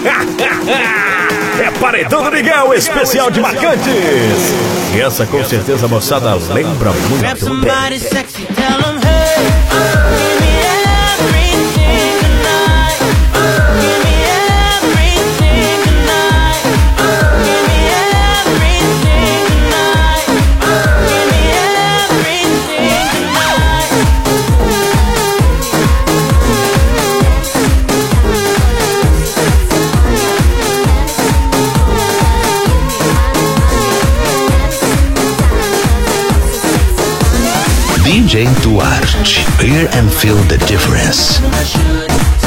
É Paredão do Miguel, especial de marcantes. E essa com certeza a moçada lembra muito bem. DJ Duarte, hear and feel the difference.